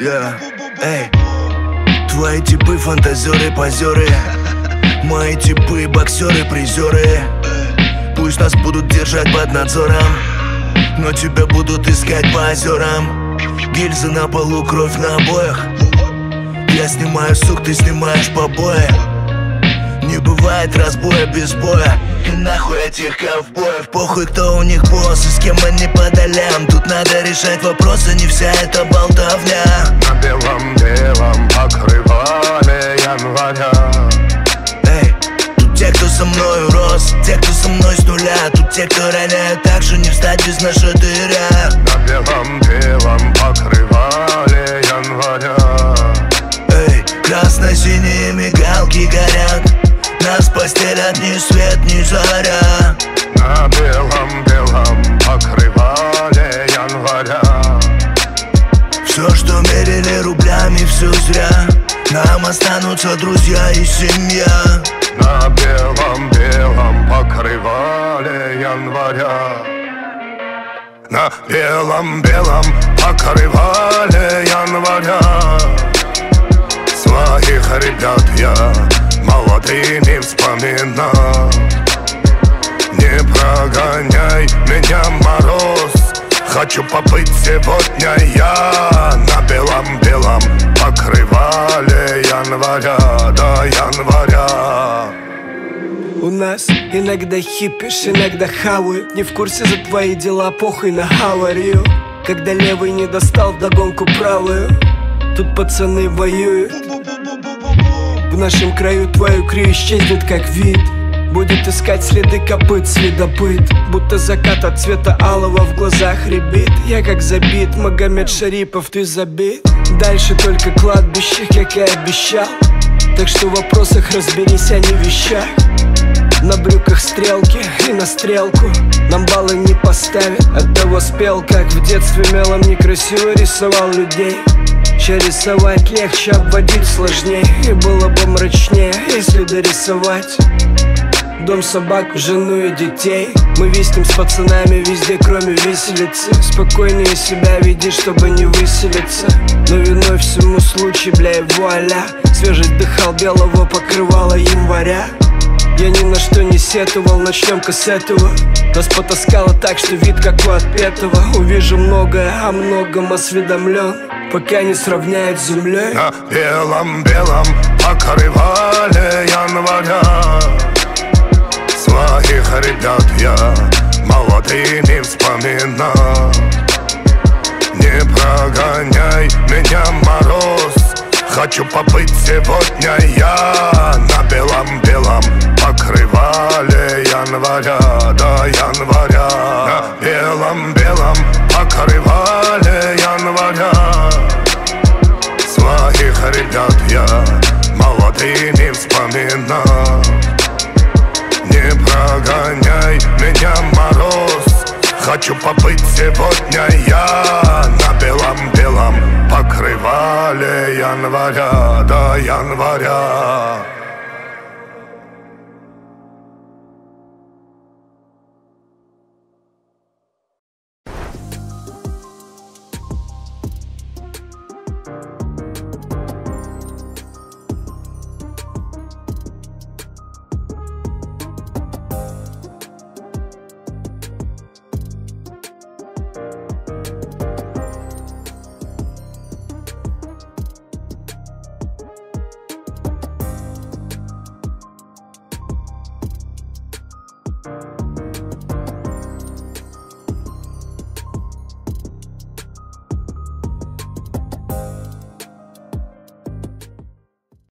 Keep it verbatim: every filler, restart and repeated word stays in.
Yeah. Эй, твои типы фантазеры, позеры. Мои типы боксеры, призеры. Пусть нас будут держать под надзором, но тебя будут искать по озерам. Гильзы на полу, кровь на обоях. Я снимаю сук, ты снимаешь побои. Не бывает разбоя без боя. И нахуй этих ковбоев. Похуй, кто у них босс и с кем они по долям. Тут надо решать вопросы, не вся эта болтовня. На белом-белом покрывале января. Эй, тут те, кто со мною рос, те, кто со мной с нуля. Тут те, кто роняют так же, не встать без нашатыря. На белом-белом покрывале января. Эй, красно-синие мигалки горят. Нас постелят ни свет, ни заря. На белом-белом покрывале января. Все, что мерили рублями, все зря. Нам останутся друзья и семья. На белом-белом покрывале января. На белом-белом покрывале января. Своих ребят я молодыми вспоминал. Не прогоняй меня, мороз. Хочу побыть сегодня я на белом-белом покрывале января, до января. У нас иногда хипишь, иногда хавают. Не в курсе за твои дела, похуй на аварию. Когда левый не достал вдогонку правую, тут пацаны воюют. В нашем краю твою крию исчезнет как вид. Будет искать следы копыт следопыт. Будто закат от цвета алого в глазах рябит. Я как забит, Магомед Шарипов, ты забит. Дальше только кладбище, как и обещал. Так что в вопросах разберись, а не в вещах. На брюках стрелки и на стрелку нам баллы не поставят. Оттого спел, как в детстве мелом некрасиво рисовал людей. Ща рисовать легче, обводить сложнее. И было бы мрачнее, если дорисовать дом, собаку, жену и детей. Мы виснем с пацанами везде, кроме виселицы. Спокойнее себя веди, чтобы не выселиться. Но виной всему случай, бля, и вуаля. Свежесть дыхал белого покрывала января. Я ни на что не сетовал, начнем-ка с этого. Нас потаскало так, что вид как у отпетого. Увижу многое, о многом осведомлен, пока не сравняют с землей. На белом-белом покрывале января. Своих ребят я молодыми вспоминал. Не прогоняй меня, мороз. Хочу побыть сегодня я на белом-белом покрывале января, до января. На белом-белом покрывале января. Своих ребят я молодыми вспоминал. Не прогоняй меня, мороз. Хочу побыть сегодня я на белом-белом покрывале января, до января. you.